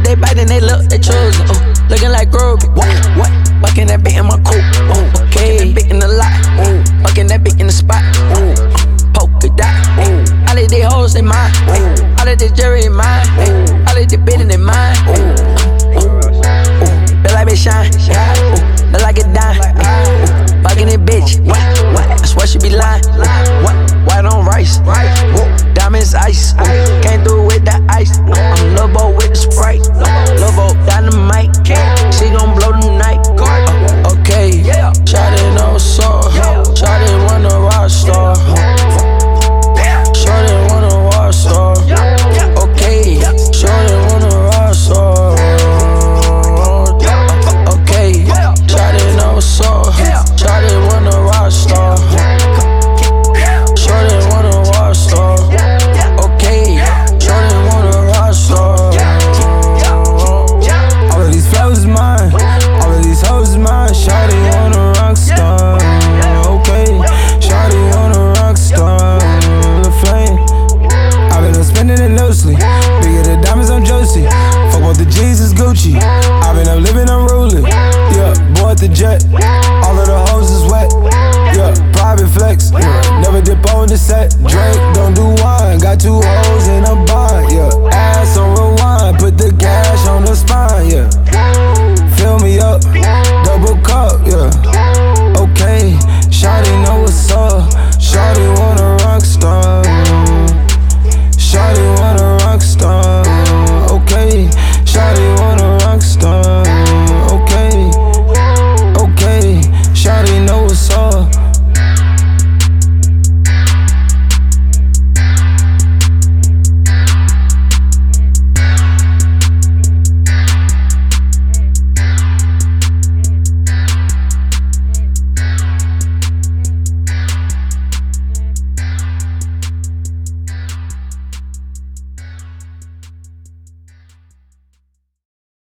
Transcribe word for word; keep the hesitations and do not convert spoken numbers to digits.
they bite and they look, they choosing. Uh, looking like Groovy. What? What? Bucking that bit in my coupe. Uh, okay. That bit in the lot. Uh, bucking that bit in the spot. Uh, polka dot. Uh, all of these hoes, they mine. Uh, all of this jewelry, they mine. Uh, all of this bitch, they mine. Uh, uh, uh, feel like they shine. Uh, feel like it dime. Uh, bucking it, bitch. What? What? I swear she be lying. What? White on rice. Diamonds ice. Came through with the ice. I'm Lobo with the Sprite. Lobo dynamite. She gon' blow the night. Uh, okay. Shawty no soul. Shawty wanna rock star. Shawty wanna rock star. Okay. Shawty wanna rock star. Okay. Shawty no soul. Shawty wanna rock star. Shawty wanna rock star. Okay. Shawty wanna rock star. All of these flowers is mine. All of these hoes is mine. Shawty wanna rock star. Okay. Shawty wanna rock star. The flame. I've been spending it loosely. Bigger the diamonds on Josie. Fuck both the Jesus Gucci. I've been up living unruly. Yeah, board the jet. All of the hoes is wet. Yeah, private flex. Never dip on the set. Drake don't do wine. Got two hoes.